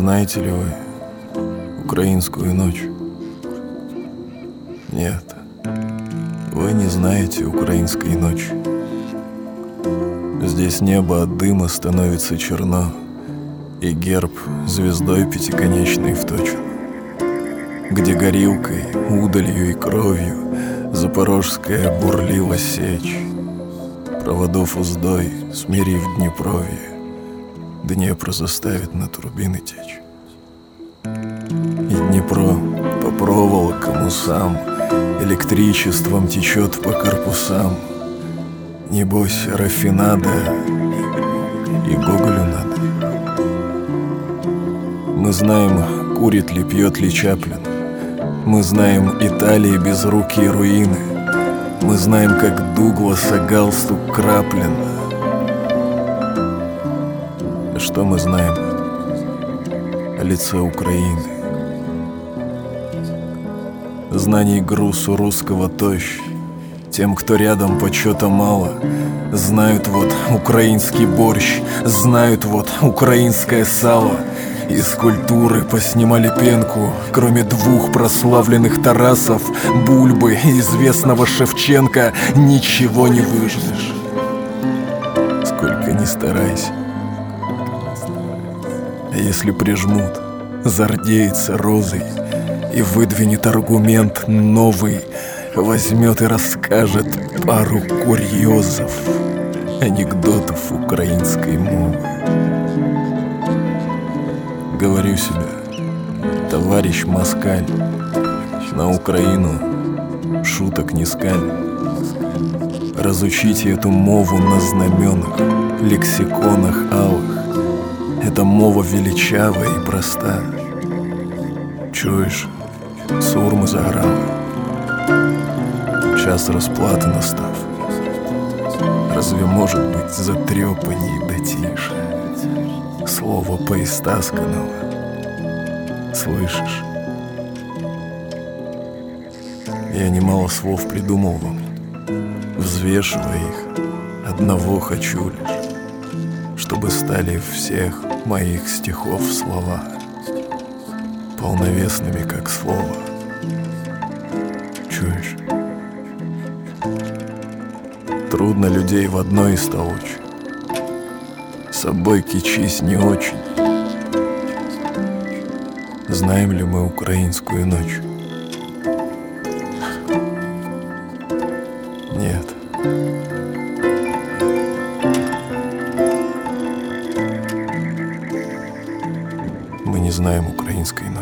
Знаете ли вы украинскую ночь? Нет, вы не знаете украинской ночи. Здесь небо от дыма становится черно, и герб звездой пятиконечной вточен, где горилкой, удалью и кровью запорожская бурлила сечь, проводов уздой, смирив Днепровье, Днепр заставит на турбины течь. И Днепро по проволокам усам электричеством течет по корпусам. Небось, рафинада и Гоголю надо. Мы знаем, курит ли, пьет ли Чаплин. Мы знаем Италии безрукие руины. Мы знаем, как Дугласа галстук краплен. А что мы знаем о лице Украины? Знаний груз у русского тощ. Тем, кто рядом, почета мало. Знают вот украинский борщ, знают вот украинское сало. Из культуры поснимали пенку. Кроме двух прославленных Тарасов, Бульбы и известного Шевченко, ничего не выжмешь. Сколько ни старайся. А если прижмут, зардеется розой и выдвинет аргумент новый, возьмет и расскажет пару курьезов, анекдотов украинской мовы. Говорю себе, товарищ москаль, на Украину шуток не скаль. Разучите эту мову на знаменах, лексиконах алых. Эта мова величавая и проста. Чуешь, сурмы заграла. Час расплаты настав. Разве может быть затрепанней да тише слово поистасканного? Слышишь? Я немало слов придумал вам, взвешивая их, одного хочу лишь, чтобы стали всех моих стихов слова полновесными, как слово. Чуешь? Трудно людей в одной истолочь. Собой кичись не очень. Знаем ли мы украинскую ночь? Нет. Мы не знаем украинской ночи.